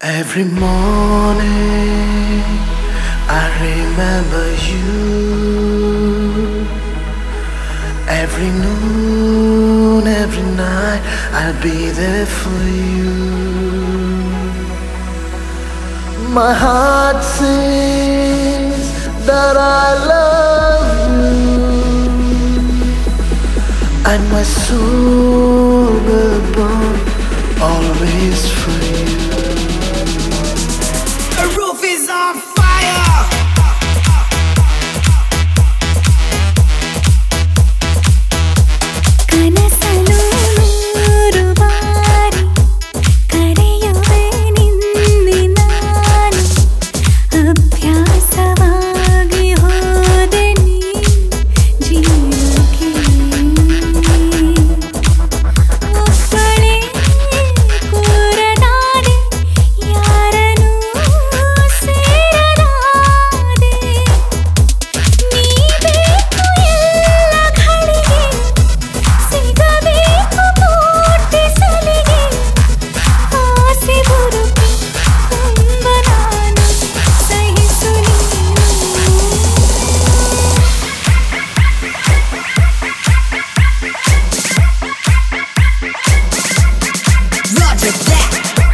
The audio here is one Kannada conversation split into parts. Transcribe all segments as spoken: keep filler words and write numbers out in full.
Every morning I remember you. Every noon, every night I'll be there for you. My heart sings that I love you, and my soul will burn always for you. The roof is on fire. ಕನಸಲು ನೂರು ಬಾರಿ ಕರೆಯುವೆ ನಿನ್ನೆ ನಾನು ಅಭ್ಯಾಸವಾಗಿ ಹೋದೆ ನೀ ಜೀವಕ್ಕೆ ಒಬ್ಬಳೇ ಕೂರನಾದೆ ಯಾರನೂ ಸೇರಲಾದೆ ನೀ ಬೇಕು ಎಲ್ಲ ಘಳಿಗೆ ಸಿಗಬೇಕು ಪೂರ್ತಿ ಸಲಿಗೆ ಆಸೆ ಬುರುಕಿ ತುಂಬ ನಾನು ಸಹಿಸು ನೀನು Roger that.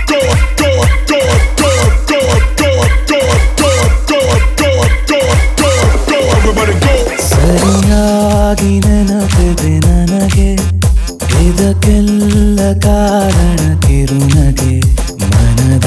ಸರಿಯಾಗಿ ನೆನಪಿದೆ ನನಗೆ ಇದಕ್ಕೆಲ್ಲ ಕಾರಣ ಕಿರುನಗೆ ಮನದ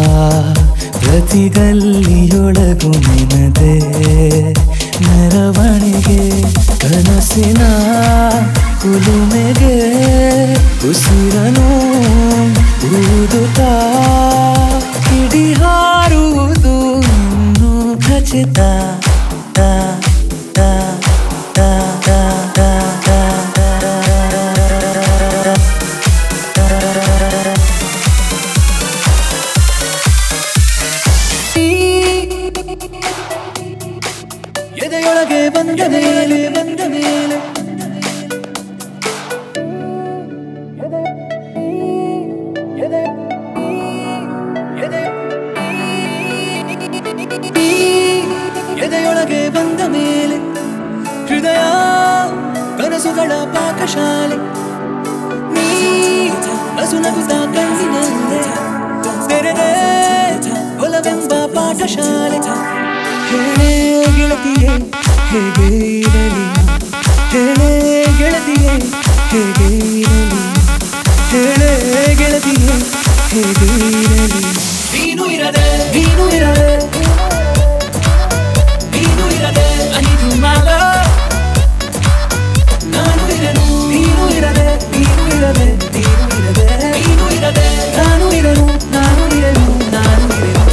ಪ್ರತಿಗಲ್ಲಿಯೊಳಗು ನಿನದೆ ಮೆರವಣಿಗೆ ಕನಸಿನ ಕುಲುಮೆಗೆ ಉಸಿರನು ಊದುತ್ತಾ ಕಿಡಿ ಹಾರುವುದು ಇನ್ನೂ ಖಚಿತ ತಾ ತಾ ತಾ ತಾ ತಾ ತಾ ಎದೆಯೊಳಗೆ ಬಂದ ಮೇಲೆ ಬಂದ ಮೇಲೆ ಎದೆಯೊಳಗೆ ಬಂದ ಮೇಲೆ ಹೃದಯ ಕನಸುಗಳ ಪಾಕಶಾಲೆ ನೀ ನಸುನಗುತ್ತಾ ಕಣ್ಣಿನಲ್ಲೇ ತೆರೆದೆ ಒಲವೆಂಬ ಪಾಠಶಾಲೆ ಹೇಳೇ ಗೆಳತಿಯೇ ಹೇಗೆ ಇರಲಿ ಹೇಳೇ ಗೆಳತಿಯೇ ಹೇಗೆ ಇರಲಿ ಹೇಳೇ ಗೆಳತಿಯೇ ಹೇಗೆ ಇರಲಿ ನೀನು ಇರದೆ ನೀನು ಇರದೆ ನೀನು ಇರದೆ ಅನಿದು ಮಾಲ ನಾನು ಇರನು ನೀನು ಇರದೆ ನೀನು ಇರದೆ ನೀನು ಇರದೆ ನೀನು ಇರದೆ ನಾನು ಇರನು ನಾನು ಇರನು ನಾನು ಇರನು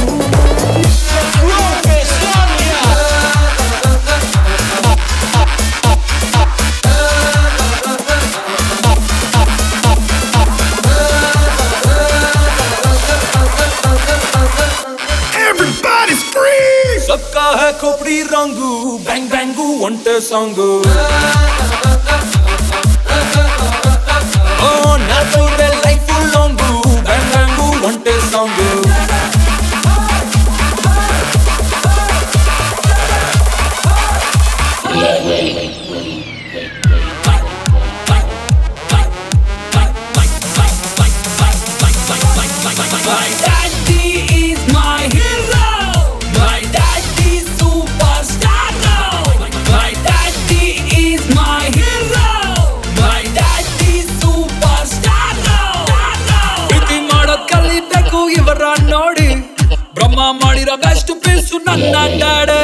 Everybody's free. सबका है खोपड़ी रंगू बैंग बैंगू ಒಂಟೆ song oh natural life long bang bang ಒಂಟೆ song My daddy is my hero. My daddy superstar now. My daddy is my hero. My daddy superstar now. ಪ್ರೀತಿ ಮಾಡೋದ್ ಕಲಿಬೇಕು ಇವರ ನೋಡಿ ಬ್ರಹ್ಮ ಮಾಡಿರೋ ಬೆಸ್ಟ್ ಪೀಸು ನನ್ನ ಡ್ಯಾಡೆ